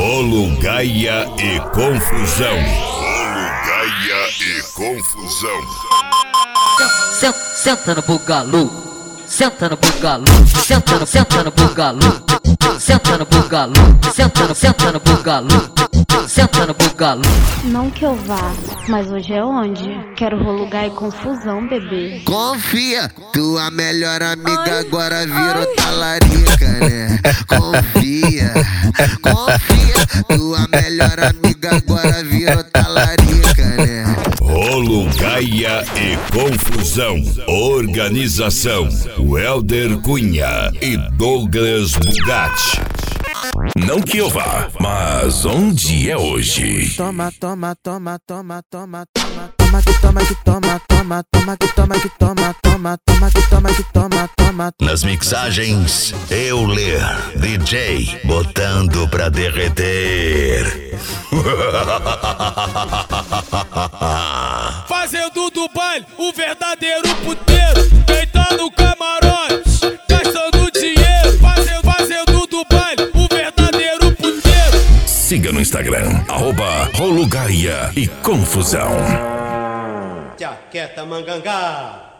Rolo, Gaia e confusão. Rolo, Gaia e confusão. Senta no bugalu, senta no bugalu, senta no bugalu, senta no bugalu, senta no bugalu, senta no bugalu. Não que eu vá, mas hoje é onde? Quero rolugar e confusão, bebê. Confia, tua melhor amiga agora virou talarica, né? Confia, tua melhor amiga agora virou talarica, né? Rolo, Gaia e confusão. Organização: Welder Cunha e Douglas Bugatti. Não que eu vá, mas onde é hoje? Toma, toma, toma, toma, toma, toma, toma que toma que toma, toma, toma que toma que toma, toma, toma que toma que toma, toma. Nas mixagens, Euler, DJ, botando pra derreter. Fazendo do baile o verdadeiro puteiro, deitando camarote, gastando dinheiro. Fazendo do baile o verdadeiro puteiro. Siga no Instagram, @Rolo Gaia e confusão. Jaqueta Mangangá.